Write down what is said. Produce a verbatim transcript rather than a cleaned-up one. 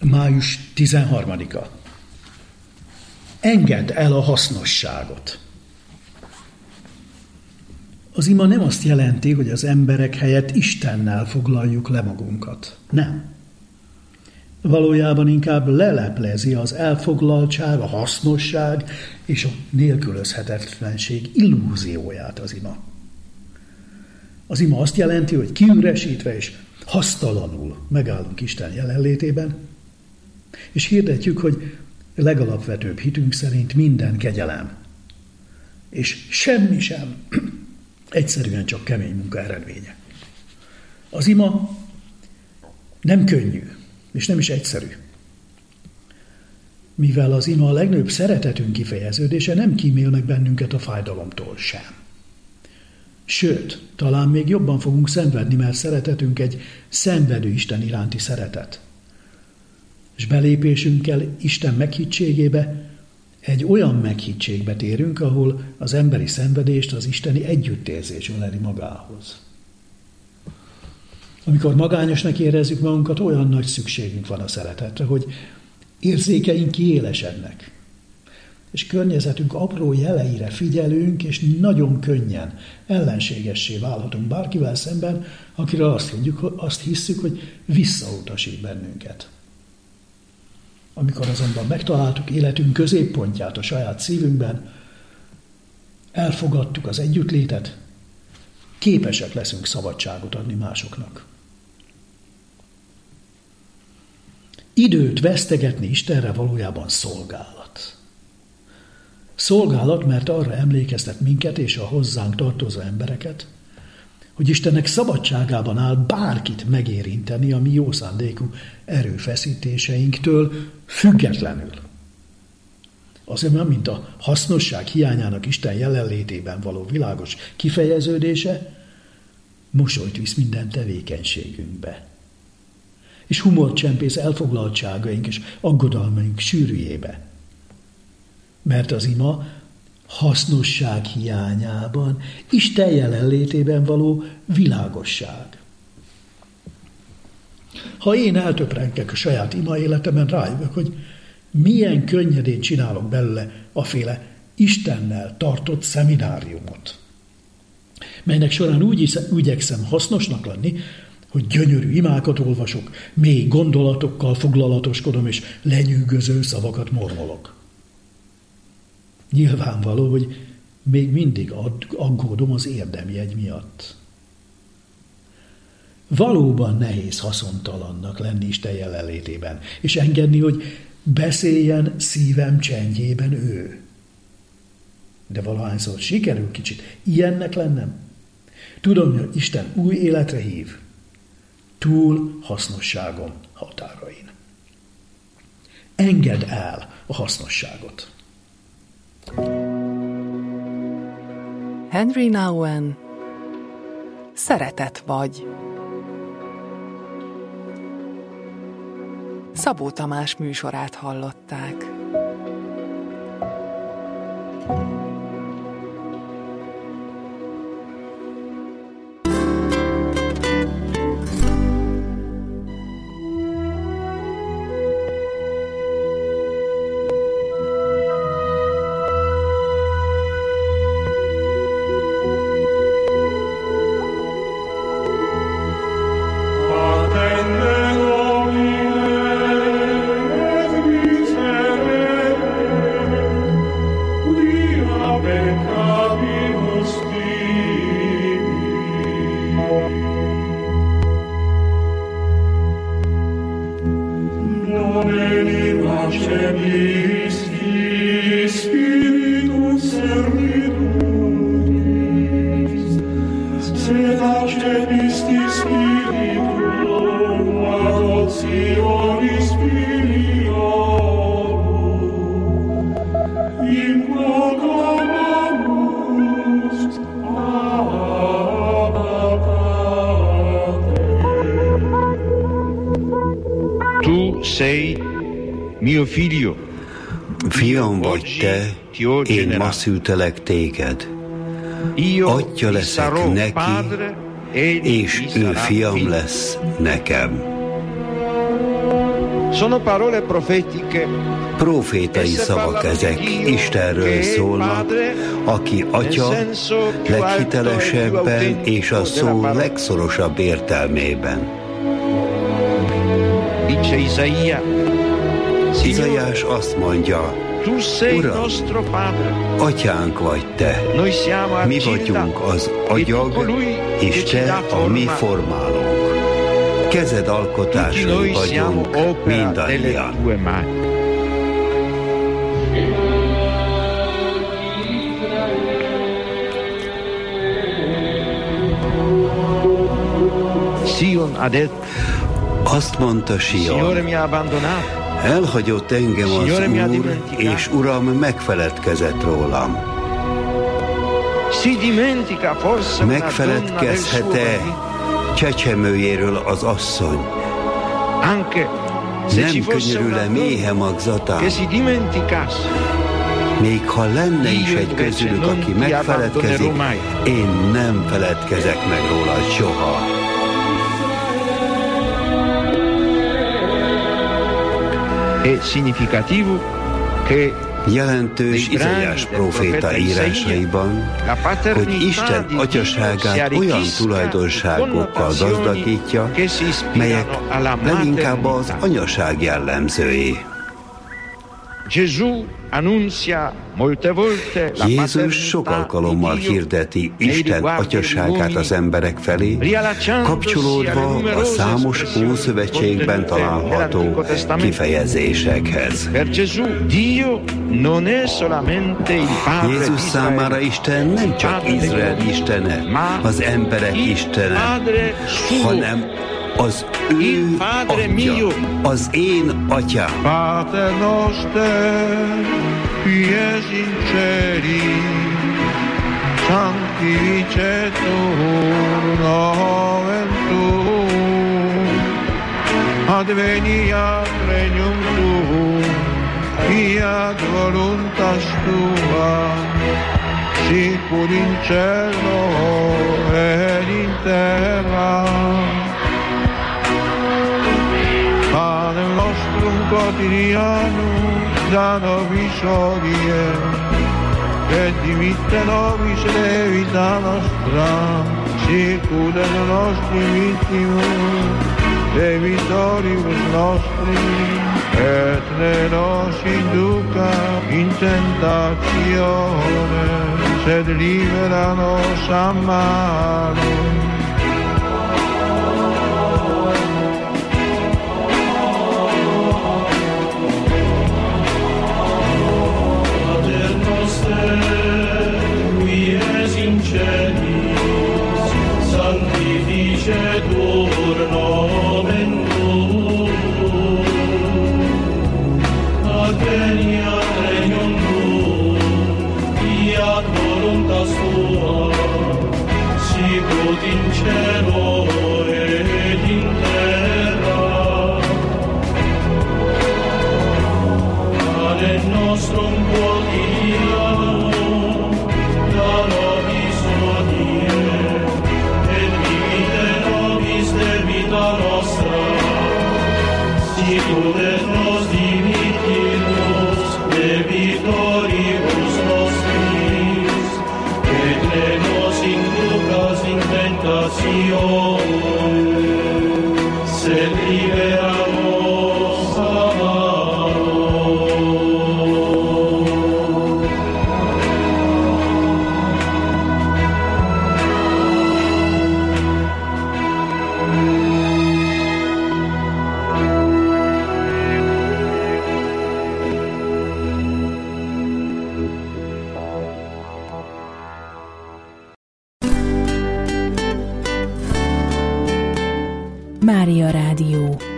május tizenharmadika. Engedd el a hasznosságot. Az ima nem azt jelenti, hogy az emberek helyett Istennel foglaljuk le magunkat. Nem. Valójában inkább leleplezi az elfoglaltság, a hasznosság és a nélkülözhetetlenség illúzióját az ima. Az ima azt jelenti, hogy kiüresítve és hasztalanul megállunk Isten jelenlétében, és hirdetjük, hogy legalapvetőbb hitünk szerint minden kegyelem, és semmi sem egyszerűen csak kemény munka eredménye. Az ima nem könnyű, és nem is egyszerű. Mivel az ima a legnagyobb szeretetünk kifejeződése, nem kímél meg bennünket a fájdalomtól sem. Sőt, talán még jobban fogunk szenvedni, mert szeretetünk egy szenvedő Isten iránti szeretet. És belépésünkkel Isten meghittségébe egy olyan meghittségbe térünk, ahol az emberi szenvedést az isteni együttérzés öleli magához. Amikor magányosnak érezzük magunkat, olyan nagy szükségünk van a szeretetre, hogy érzékeink kiélesednek, és környezetünk apró jeleire figyelünk, és nagyon könnyen ellenségessé válhatunk bárkivel szemben, akiről azt, mondjuk, azt hisszük, hogy visszautasít bennünket. Amikor azonban megtaláltuk életünk középpontját a saját szívünkben, elfogadtuk az együttlétet, képesek leszünk szabadságot adni másoknak. Időt vesztegetni Istenre valójában szolgálat. Szolgálat, mert arra emlékeztet minket és a hozzánk tartozó embereket, hogy Istennek szabadságában áll bárkit megérinteni a mi jó szándékú erőfeszítéseinktől függetlenül. Azért nem, mint a hasznosság hiányának Isten jelenlétében való világos kifejeződése, mosolyt visz minden tevékenységünkbe. És humort csempész elfoglaltságaink és aggodalmaink sűrűjébe. Mert az ima hasznosság hiányában, Isten jelenlétében való világosság. Ha én eltöprengek a saját ima életemben, rájövök, hogy milyen könnyedén csinálok belőle aféle Istennel tartott szemináriumot, melynek során úgy, úgy igyekszem hasznosnak lenni, hogy gyönyörű imákat olvasok, mély gondolatokkal foglalatoskodom, és lenyűgöző szavakat mormolok. Nyilvánvaló, hogy még mindig aggódom az érdemjegy miatt. Valóban nehéz haszontalannak lenni Isten jelenlétében, és engedni, hogy beszéljen szívem csendjében ő. De valahányszor sikerül kicsit ilyennek lennem, tudom, hogy Isten új életre hív, túl hasznosságom határain. Engedd el a hasznosságot. Henry Nouwen, Szeretet vagy. Szabó Tamás műsorát hallották. Fiam vagy te, én ma szültelek téged. Atya leszek neki, és ő fiam lesz nekem. Sono parole profetiche. Profétai szavak ezek, Istenről szólnak, aki Atya leghitelesebben és a szó legszorosabb értelmében. Dice Isaia, Izaiás azt mondja, Uram, Atyánk vagy Te, mi vagyunk az agyag, és Te a mi formálónk. Kezed alkotásai vagyunk mindannyian. Azt mondta Sion, elhagyott engem az Úr, és Uram megfeledkezett rólam. Megfeledkezhet-e csecsemőjéről az asszony? Nem könyörül-e méhe magzatán? Még ha lenne is egy közülük, aki megfeledkezik, én nem feledkezek meg róla soha. Jelentős Izaiás próféta írásaiban, hogy Isten atyaságát olyan tulajdonságokkal gazdagítja, melyek leginkább az anyaság jellemzői. Jézus sok alkalommal hirdeti Isten atyaságát az emberek felé, kapcsolódva a számos Ószövetségben található kifejezésekhez. Jézus számára Isten nem csak Izrael istene, az emberek istene, hanem az ő Atya, az én Atyám. Pater noster, qui es in celi, sanctificetur nomen tuum, adveniat regnum tuum, fiat voluntas tua, sicur in cielo et in terra. Panem nostrum quotidianum da nobis hodie, et dimitte nobis debita nostra, sicut et nostri vittimus debitoribus nostri, et ne nos induca in tentatione, sed libera nos a malo. Sanctificetur nomen tuum, adveniat regnum tuum, fiat voluntas tua, sicut in cielo et in terra. Panem nostrum quotidianum da nobis hodie, debita nostra, sicut et nos dimittimus debitoribus nostris, et ne nos inducas in tentatione, sed libera nos a malo. Mária Rádió.